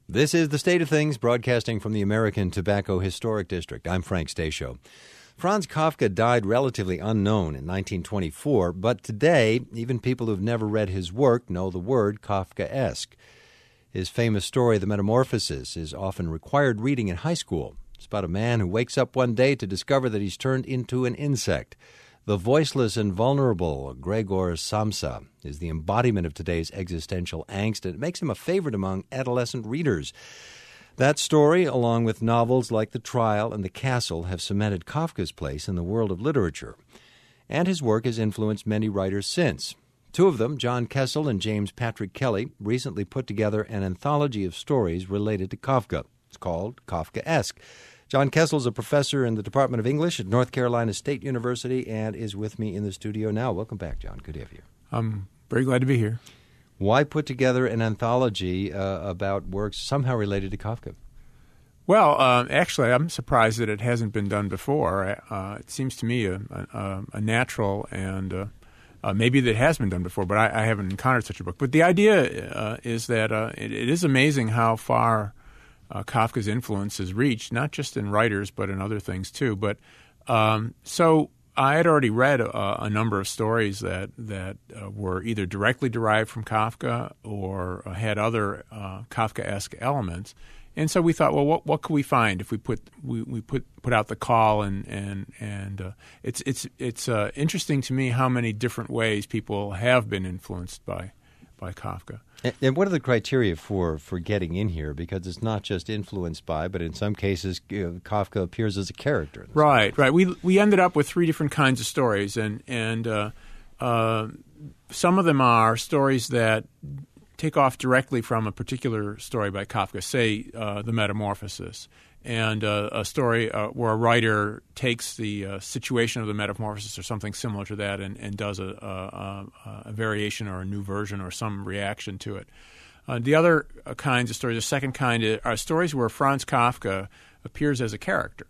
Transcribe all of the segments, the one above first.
This is The State of Things, broadcasting from the American Tobacco Historic District. I'm Frank Stasio. Franz Kafka died relatively unknown in 1924, but today, even people who've never read his work know the word Kafkaesque. His famous story, The Metamorphosis, is often required reading in high school. It's about a man who wakes up one day to discover that he's turned into an insect. The voiceless and vulnerable Gregor Samsa is the embodiment of today's existential angst, and it makes him a favorite among adolescent readers. That story, along with novels like The Trial and The Castle, have cemented Kafka's place in the world of literature. And his work has influenced many writers since. Two of them, John Kessel and James Patrick Kelly, recently put together an anthology of stories related to Kafka. It's called Kafkaesque. John Kessel is a professor in the Department of English at North Carolina State University and is with me in the studio now. Welcome back, John. Good to have you. I'm very glad to be here. Why put together an anthology about works somehow related to Kafka? Well, actually, I'm surprised that it hasn't been done before. It seems to me a natural and maybe that it has been done before, but I haven't encountered such a book. But the idea is that it is amazing how far Kafka's influence has reached, not just in writers, but in other things too. But so I had already read a number of stories that were either directly derived from Kafka or had other Kafkaesque elements. And so we thought, well, what could we find if we put out the call and it's interesting to me how many different ways people have been influenced by Kafka. And what are the criteria for getting in here? Because it's not just influenced by, but in some cases, Kafka appears as a character. Right. We ended up with three different kinds of stories, and some of them are stories that take off directly from a particular story by Kafka, say The Metamorphosis, and a story where a writer takes the situation of the metamorphosis or something similar to that and does a variation or a new version or some reaction to it. The other kinds of stories, the second kind, are stories where Franz Kafka appears as a character,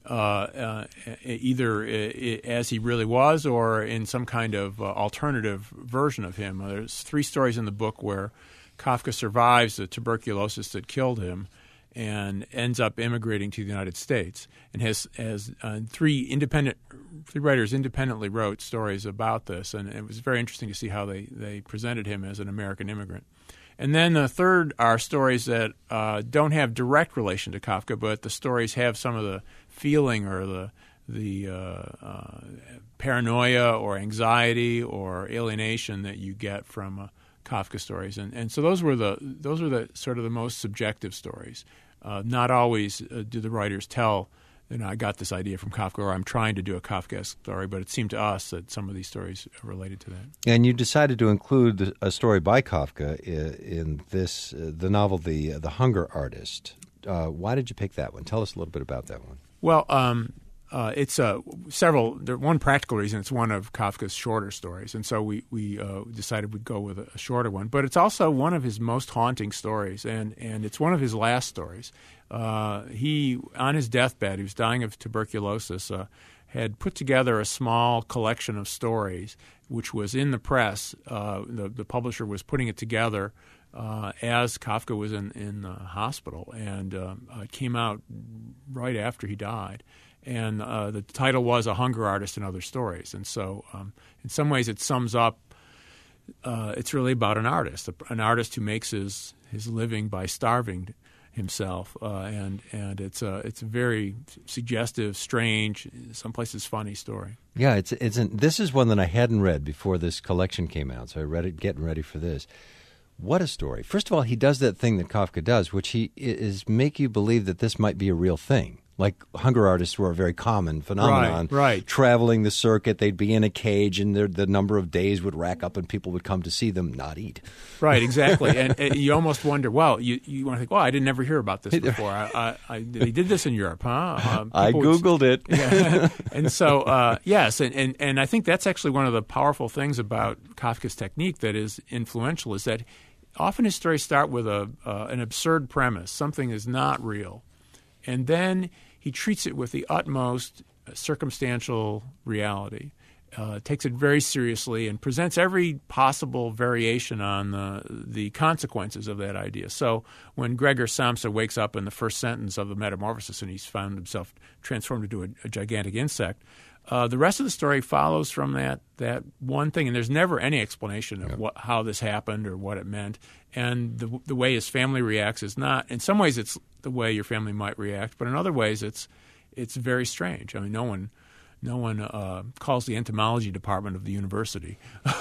either as he really was or in some kind of alternative version of him. There's three stories in the book where Kafka survives the tuberculosis that killed him and ends up immigrating to the United States, and has three writers independently wrote stories about this, and it was very interesting to see how they presented him as an American immigrant. And then the third are stories that don't have direct relation to Kafka, but the stories have some of the feeling or the paranoia or anxiety or alienation that you get from Kafka stories, and so those were the sort of the most subjective stories. Not always do the writers tell, I got this idea from Kafka, or I'm trying to do a Kafkaesque story, but it seemed to us that some of these stories are related to that. And you decided to include a story by Kafka in this, the novel, The Hunger Artist. Why did you pick that one? Tell us a little bit about that one. Well, it's several. One practical reason, it's one of Kafka's shorter stories, and so we decided we'd go with a shorter one. But it's also one of his most haunting stories, and it's one of his last stories. He, on his deathbed, he was dying of tuberculosis, had put together a small collection of stories, which was in the press. The publisher was putting it together as Kafka was in the hospital, and it came out right after he died. And the title was A Hunger Artist and Other Stories. And so in some ways it sums up, it's really about an artist who makes his living by starving himself. And it's a very suggestive, strange, some places funny story. Yeah, this is one that I hadn't read before this collection came out, so I read it getting ready for this. What a story. First of all, he does that thing that Kafka does, which is make you believe that this might be a real thing. Like hunger artists were a very common phenomenon. Right. Traveling the circuit, they'd be in a cage, and the number of days would rack up, and people would come to see them not eat. Right, exactly. and you almost wonder, well, you want to think, well, I didn't ever hear about this before. They did this in Europe, huh? I Googled it. Yeah. And so, yes, and I think that's actually one of the powerful things about Kafka's technique that is influential, is that often his stories start with an absurd premise, something is not real. And then he treats it with the utmost circumstantial reality. takes it very seriously and presents every possible variation on the consequences of that idea. So when Gregor Samsa wakes up in the first sentence of the Metamorphosis and he's found himself transformed into a gigantic insect, the rest of the story follows from that one thing, and there's never any explanation of how this happened or what it meant. And the way his family reacts is not – in some ways it's the way your family might react, but in other ways it's very strange. I mean, no one calls the entomology department of the university.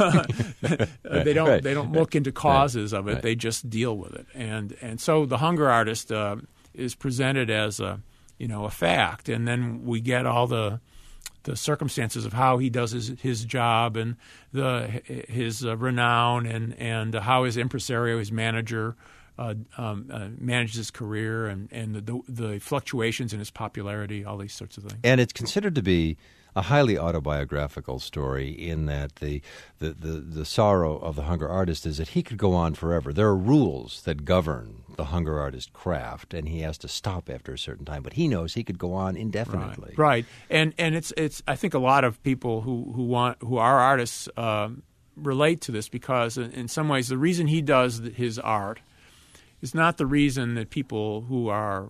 They don't look into causes of it. Right. They just deal with it. And so the Hunger Artist is presented as a fact, and then we get all the circumstances of how he does his job and his renown and how his impresario, his manager, manages his career and the fluctuations in his popularity, all these sorts of things. And it's considered to be a highly autobiographical story in that the sorrow of the Hunger Artist is that he could go on forever. There are rules that govern the Hunger Artist craft, and he has to stop after a certain time. But he knows he could go on indefinitely. Right. And it's I think a lot of people who are artists relate to this because in some ways the reason he does his art is not the reason that people who are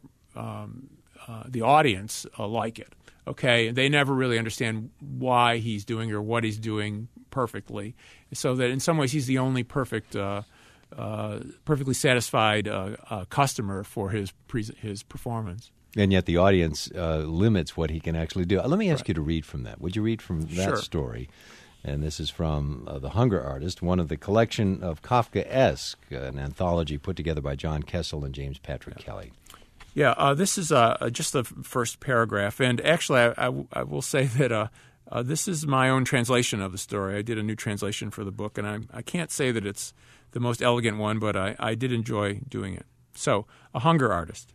the audience like it. Okay, they never really understand why he's doing or what he's doing perfectly, so that in some ways he's the only perfectly satisfied customer for his performance. And yet the audience limits what he can actually do. Let me ask you to read from that. Would you read from that story? And this is from The Hunger Artist, one of the collection of Kafkaesque, an anthology put together by John Kessel and James Patrick Kelly. Yeah, this is just the first paragraph. And actually, I will say that this is my own translation of the story. I did a new translation for the book, and I can't say that it's the most elegant one, but I did enjoy doing it. So, A Hunger Artist.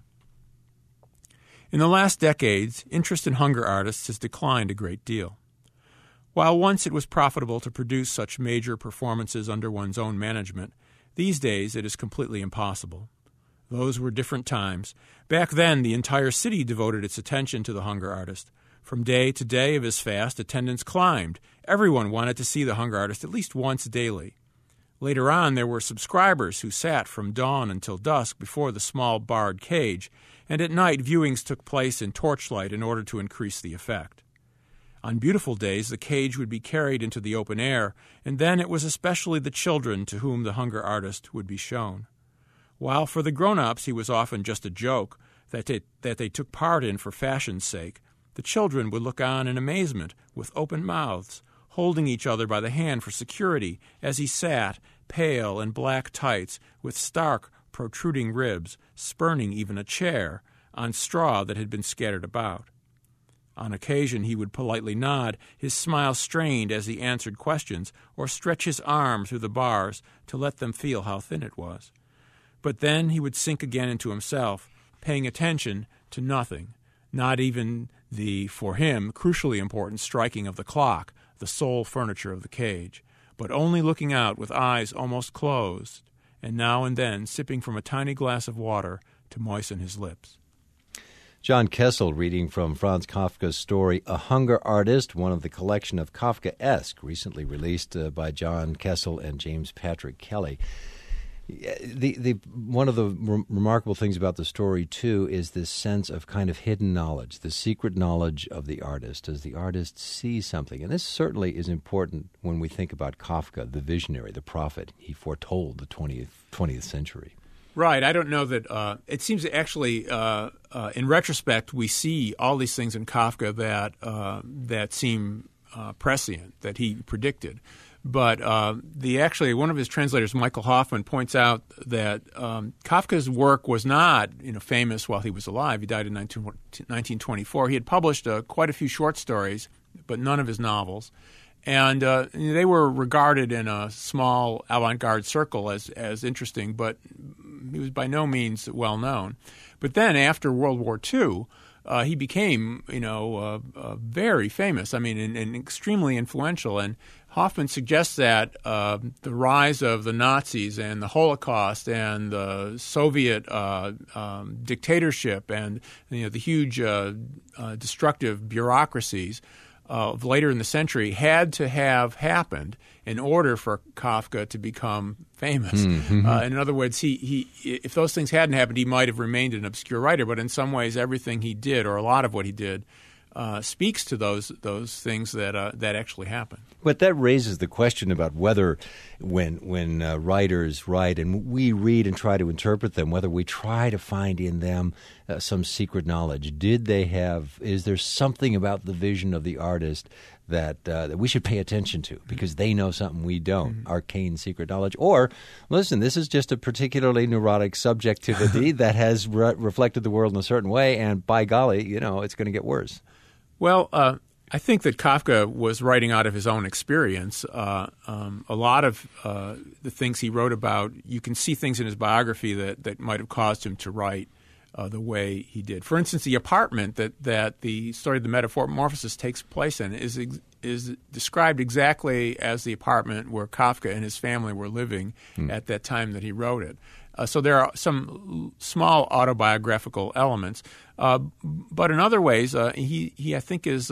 In the last decades, interest in hunger artists has declined a great deal. While once it was profitable to produce such major performances under one's own management, these days it is completely impossible. Those were different times. Back then, the entire city devoted its attention to the Hunger Artist. From day to day of his fast, attendance climbed. Everyone wanted to see the Hunger Artist at least once daily. Later on, there were subscribers who sat from dawn until dusk before the small barred cage, and at night viewings took place in torchlight in order to increase the effect. On beautiful days, the cage would be carried into the open air, and then it was especially the children to whom the Hunger Artist would be shown. While for the grown-ups he was often just a joke that they took part in for fashion's sake, the children would look on in amazement with open mouths, holding each other by the hand for security as he sat, pale in black tights, with stark, protruding ribs, spurning even a chair, on straw that had been scattered about. On occasion he would politely nod, his smile strained as he answered questions, or stretch his arm through the bars to let them feel how thin it was. But then he would sink again into himself, paying attention to nothing, not even the, for him, crucially important striking of the clock, the sole furniture of the cage, but only looking out with eyes almost closed, and now and then sipping from a tiny glass of water to moisten his lips. John Kessel reading from Franz Kafka's story, A Hunger Artist, one of the collection of Kafkaesque, recently released by John Kessel and James Patrick Kelly. One of the remarkable things about the story, too, is this sense of kind of hidden knowledge, the secret knowledge of the artist as the artist sees something. And this certainly is important when we think about Kafka, the visionary, the prophet. He foretold the 20th century. Right. I don't know that it seems actually, in retrospect, we see all these things in Kafka that seem prescient, that he predicted. But one of his translators, Michael Hoffman, points out that Kafka's work was not famous while he was alive. He died in 1924. He had published quite a few short stories, but none of his novels. And they were regarded in a small avant-garde circle as interesting, but he was by no means well known. But then after World War II, he became, very famous. I mean, and extremely influential. And Hoffman suggests that the rise of the Nazis and the Holocaust and the Soviet dictatorship and the huge destructive bureaucracies of later in the century had to have happened in order for Kafka to become famous. In other words, he if those things hadn't happened, he might have remained an obscure writer. But in some ways, everything he did, or a lot of what he did, speaks to those things that actually happened. But that raises the question about whether, when writers write and we read and try to interpret them, whether we try to find in them some secret knowledge. Is there something about the vision of the artist that we should pay attention to because they know something we don't, arcane secret knowledge? Or, listen, this is just a particularly neurotic subjectivity that has reflected the world in a certain way, and by golly, it's going to get worse. Well, I think that Kafka was writing out of his own experience. A lot of the things he wrote about, you can see things in his biography that might have caused him to write the way he did. For instance, the apartment that the story of the Metamorphosis takes place in is described exactly as the apartment where Kafka and his family were living at that time that he wrote it. So there are some small autobiographical elements, but in other ways, he I think is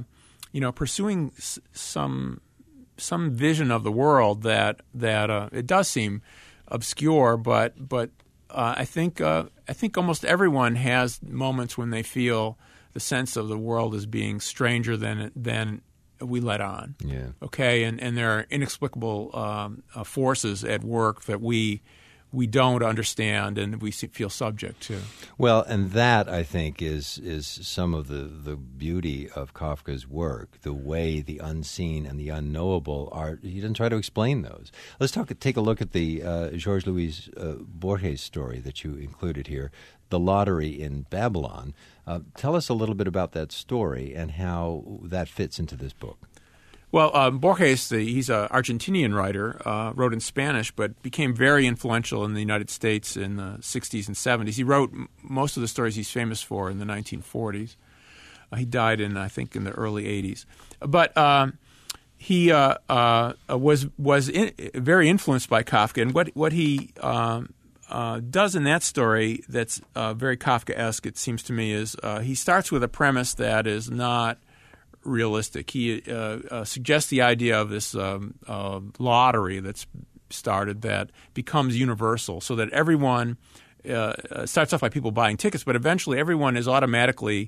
pursuing some vision of the world that it does seem obscure, but I think almost everyone has moments when they feel the sense of the world as being stranger than we let on. Yeah. Okay, and there are inexplicable forces at work that we don't understand and we feel subject to. Well, and that, I think, is some of the beauty of Kafka's work, the way the unseen and the unknowable are. He doesn't try to explain those. Let's take a look at the Jorge Luis Borges story that you included here, The Lottery in Babylon. Tell us a little bit about that story and how that fits into this book. Well, Borges, he's an Argentinian writer, wrote in Spanish, but became very influential in the United States in the 60s and 70s. He wrote most of the stories he's famous for in the 1940s. He died in the early 80s. But he was very influenced by Kafka. And what he does in that story that's very Kafkaesque, it seems to me, is he starts with a premise that is not realistic. He suggests the idea of this lottery that's started that becomes universal, so that everyone starts off by people buying tickets, but eventually everyone is automatically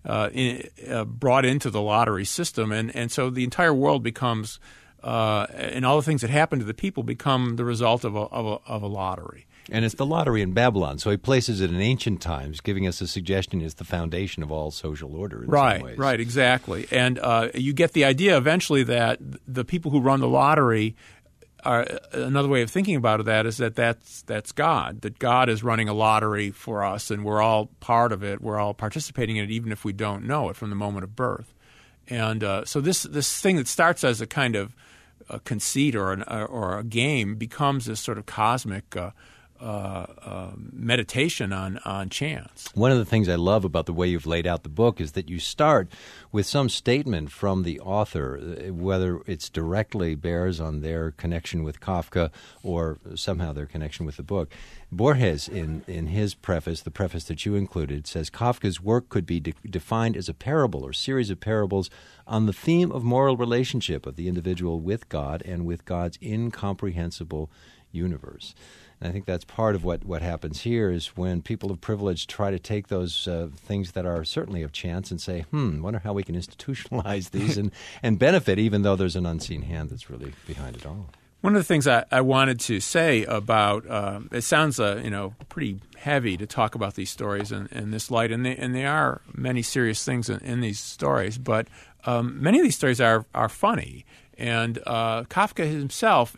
brought into the lottery system, and so the entire world becomes, and all the things that happen to the people become the result of a lottery. And it's the lottery in Babylon, so he places it in ancient times, giving us a suggestion it's the foundation of all social order in some ways. Right, exactly. And you get the idea eventually that the people who run the lottery are, another way of thinking about that is that's God, that God is running a lottery for us, and we're all part of it. We're all participating in it, even if we don't know it from the moment of birth. And so this thing that starts as a kind of a conceit or a game becomes this sort of cosmic meditation on chance. One of the things I love about the way you've laid out the book is that you start with some statement from the author, whether it's directly bears on their connection with Kafka or somehow their connection with the book. Borges, in his preface, the preface that you included, says Kafka's work could be defined as a parable or series of parables on the theme of moral relationship of the individual with God and with God's incomprehensible universe. And I think that's part of what happens here is when people of privilege try to take those things that are certainly of chance and say, wonder how we can institutionalize these and benefit, even though there's an unseen hand that's really behind it all. One of the things I wanted to say about it sounds pretty heavy to talk about these stories in this light, and they are many serious things in these stories, but many of these stories are funny. And Kafka himself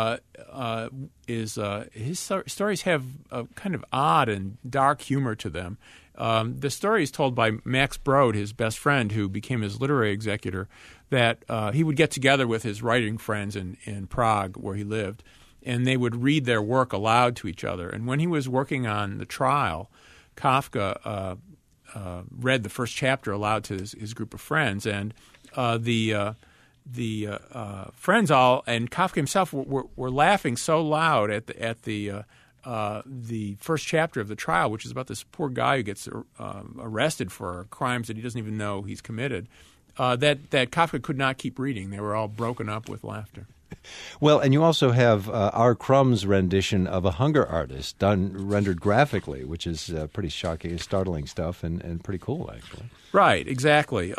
his stories have a kind of odd and dark humor to them. The story is told by Max Brod, his best friend, who became his literary executor, that he would get together with his writing friends in Prague, where he lived, and they would read their work aloud to each other. And when he was working on the trial, Kafka read the first chapter aloud to his group of friends, and the friends all and Kafka himself were laughing so loud at the first chapter of the trial, which is about this poor guy who gets arrested for crimes that he doesn't even know he's committed, that Kafka could not keep reading. They were all broken up with laughter. Well, and you also have R. Crumb's rendition of A Hunger Artist, rendered graphically, which is pretty shocking, startling stuff, and pretty cool, actually. Right, exactly.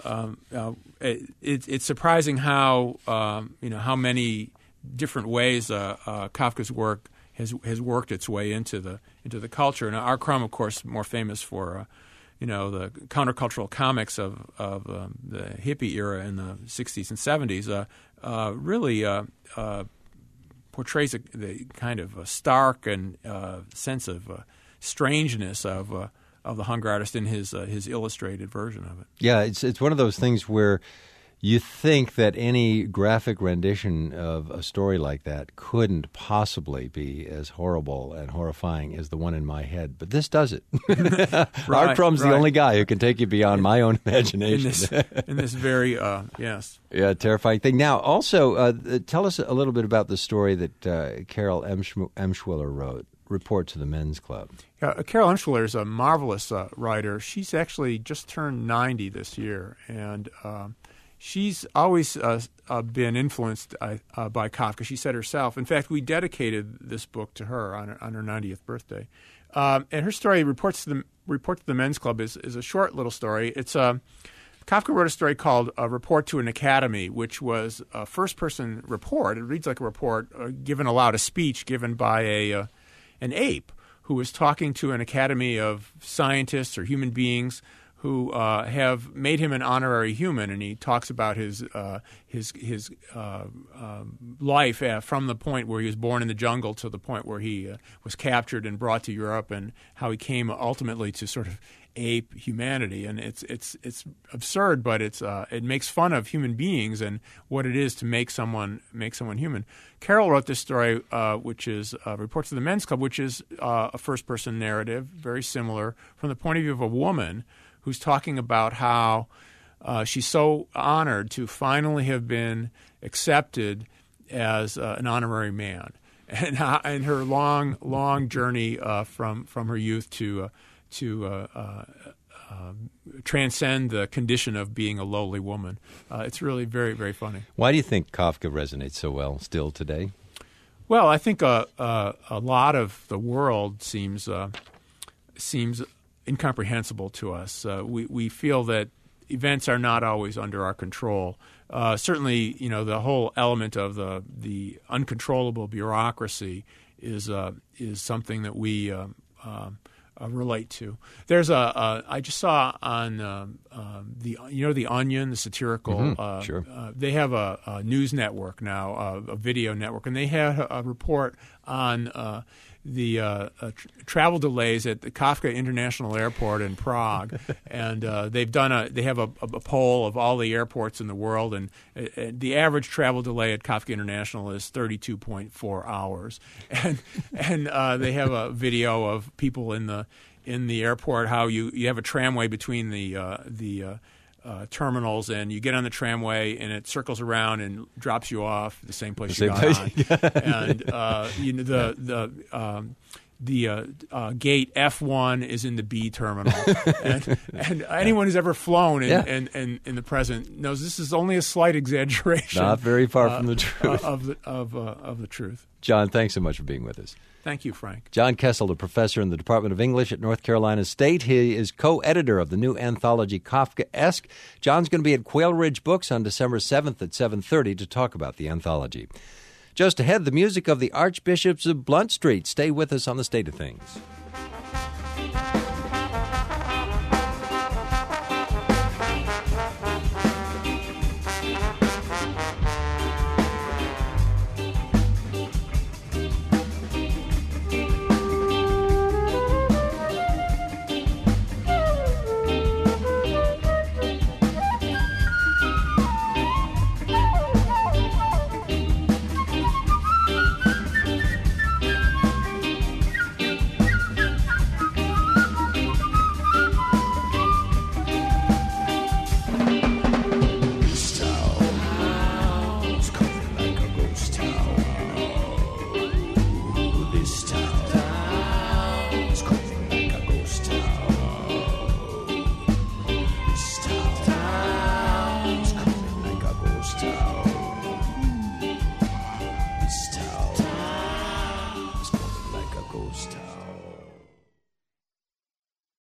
It's surprising how how many different ways Kafka's work has worked its way into the culture. And R. Crumb, of course, more famous for the countercultural comics of the hippie era in the 60s and 70s, really portrays the kind of stark and sense of strangeness of the Hunger Artist in his illustrated version of it. Yeah, it's one of those things where you think that any graphic rendition of a story like that couldn't possibly be as horrible and horrifying as the one in my head, but this does it. R. Crumb's the only guy who can take you beyond my own imagination. In this very, yes. Yeah, terrifying thing. Now, also, tell us a little bit about the story that Carol Emshwiller wrote, Report to the Men's Club. Carol Emshwiller is a marvelous writer. She's actually just turned 90 this year, and she's always been influenced by Kafka. She said herself. In fact, we dedicated this book to her on her 90th birthday. And her story, Report to the Men's Club, is a short little story. It's Kafka wrote a story called Report to an Academy, which was a first-person report. It reads like a report given aloud, a speech given by an ape who was talking to an academy of scientists or human beings who have made him an honorary human, and he talks about his life from the point where he was born in the jungle to the point where he was captured and brought to Europe, and how he came ultimately to sort of ape humanity. And it's absurd, but it makes fun of human beings and what it is to make someone human. Carol wrote this story, which is Report to the Men's Club, which is a first-person narrative, very similar, from the point of view of a woman who's talking about how she's so honored to finally have been accepted as an honorary man, and her long journey from her youth to transcend the condition of being a lowly woman. It's really very, very funny. Why do you think Kafka resonates so well still today? Well, I think a lot of the world seems incomprehensible to us. We feel that events are not always under our control. Certainly, the whole element of the uncontrollable bureaucracy is something that we relate to. There's I just saw on the Onion, the satirical. Sure. They have a news network now, a video network, and they had a report on the travel delays at the Kafka International Airport in Prague, and they have a poll of all the airports in the world, and the average travel delay at Kafka International is 32.4 hours, and they have a video of people in the airport, how you have a tramway between the terminals, and you get on the tramway and it circles around and drops you off the same place you got on. And the gate F1 is in the B terminal, and anyone who's ever flown in the present knows this is only a slight exaggeration. Not very far from the truth of the truth. John, thanks so much for being with us. Thank you, Frank. John Kessel, a professor in the Department of English at North Carolina State. He is co-editor of the new anthology Kafkaesque. John's going to be at Quail Ridge Books on December 7th at 7:30 to talk about the anthology. Just ahead, the music of the Archbishops of Blunt Street. Stay with us on The State of Things.